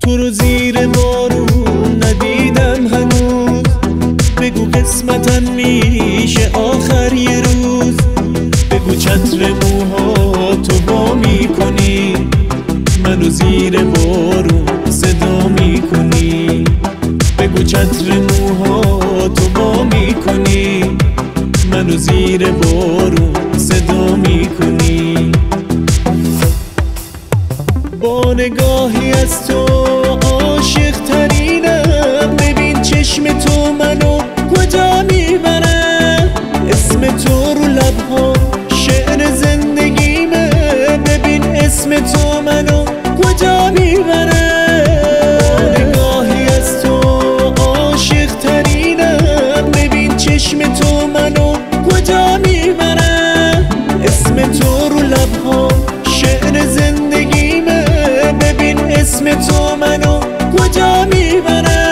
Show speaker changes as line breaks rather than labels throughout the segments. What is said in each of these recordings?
تو رو زیر بارون ندیدم هنوز، بگو قسمتم میشه آخر یه روز. بگو چتر موها تو با میکنی، منو زیر بارون صدا میکنی. بگو چتر موها تو با میکنی، منو زیر بارون صدا میکنی. با نگاهی از تو عاشق ترینم، ببین چشم تو منو کجا میبره. اسم تو رو لبها شعر زندگیمه، ببین اسم تو منو کجا میبره. با نگاهی از تو عاشق ترینم، ببین چشم تو منو کجا میبره. اسم تو رو لبها شعر زندگیمه، ببین اسم تو منو کجا میبره.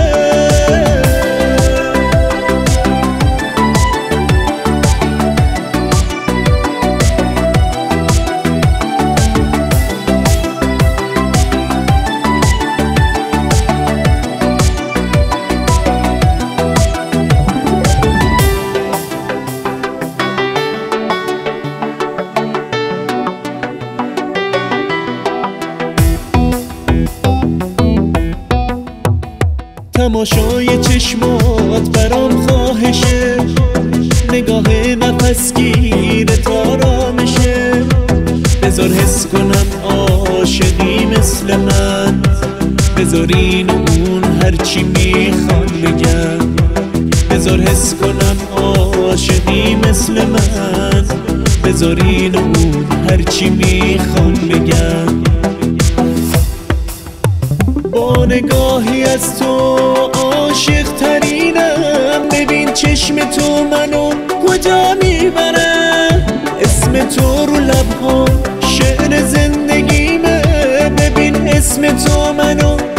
تماشای چشمات برام خواهشه، نگاه نفسگیر آرامشه. بذار حس کنم عاشقی مثل من، بذار این و اون هرچی میخوان بگم. بذار حس کنم عاشقی مثل من، بذار این و اون هرچی میخوان بگم. با نگاهی از تو عاشق ترینم، ببین چشم تو منو کجا میبره. اسم تو رو لبها شعر زندگیمه، ببین اسم تو منو